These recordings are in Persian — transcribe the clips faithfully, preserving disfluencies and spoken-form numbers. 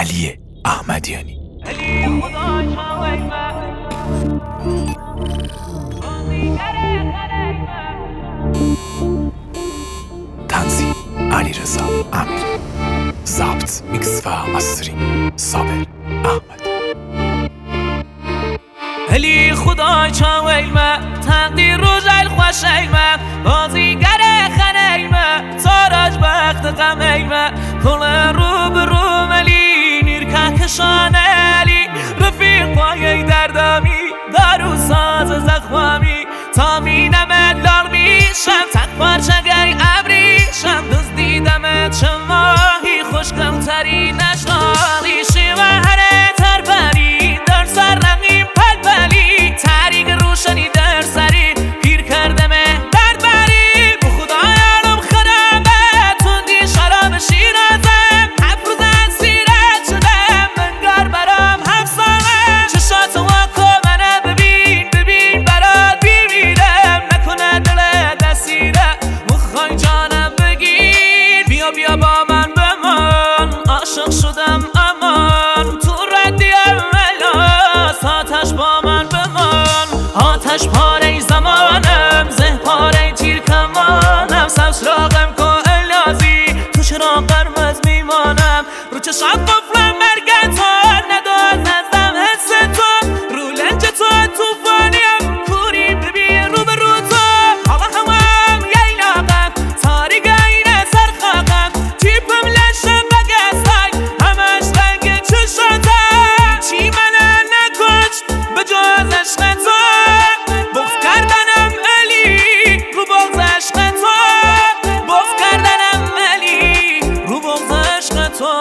علی احمدیانی. تنظیم علیرضا امیر. ضبط، میکس و مسترینگ صابر احمد. هلی خدای چاویلمه تقدیر رو جل خوشیلمه بازیگر خنیلمه تاراج بخت قمیلمه کل رو برو ملی نیرکه کشانلی رفیق پایه دردامی دارو ساز زخوامی تا مینمت لال میشم تک پارچه گی ابریشم دوست دیدمت چه ماهی خوشگم تری نشنالی شیوه هره تر بری در سر رقیم پل بلی تریق روشنی در سری پیر کردمه درد بری به خدا یارم خرمه تندی شراب شیرازم هفت روز از سیرت شدم منگر برام همسامه چشات واکو منه ببین ببین برات بیمیرم نکنه دل دستیره مخوای جانم بگیر بیا بیا با من بمان عاشق شدم امان تو ردیم ملاس آتش با من بمان آتش پاره زمانم زه پاره تیر کمانم سبز راقم که الازی تو چرا قرمز میمانم رو چشم قفلم مرگت ها نداد نزدم حس تو رو لنج تو توفانیم کوری ببین رو به رو تو حالا همم ییلاقم تاریک اینه سرخاقم تیپم لشم بگستای همش رنگ چشاتم چی منه نکشت به جز عشق تو بغض کردنم علی رو بغض عشق تو بغض کردنم علی رو بغض عشق تو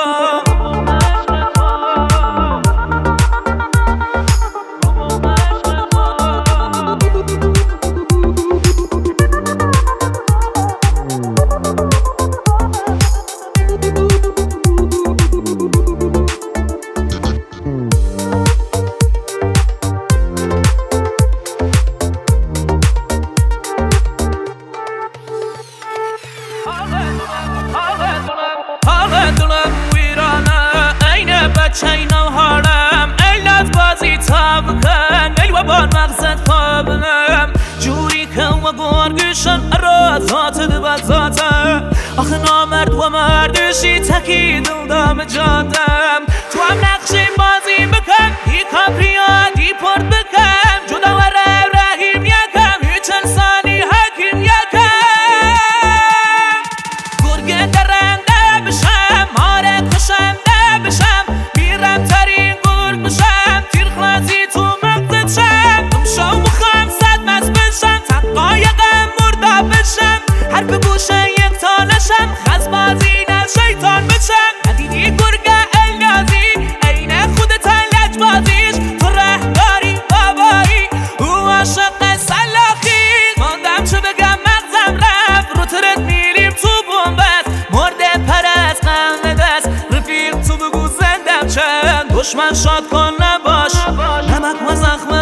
حال دلم ویرانه اینه بچه اینو حالم ایلت بازی تا بکن ایل و بار مغزت خوابنم جوری که و گرگشن را ذات دبت ذاته آخه نامرد و مردشی تکی دل دام جادم تو هم نقشی بازی بکن ای کابریا دی پرد بکن جدا و رو رحیم یکم هیچ انسانی حکیم یکم گرگه درنده بشم ماره کشنده بشم میرم ترین گرگ بشم تیر خلاصی تو مغزت شم دمشو مخم صد مز بشم تقایقم مردا بشم حرف گوشه یک تالشم خزبازی نه شیطان بشم ندیدی گرگه الیازی اینه خودت لج بازیش تو رهداری بابایی او عاشق سلاخی ماندم چه بگم مغزم رفت رو ترت میریم تو بومبست مرده پر از قم دست رفیق تو بگو زندم چند دشمن شاد کن نباش نمک و زخم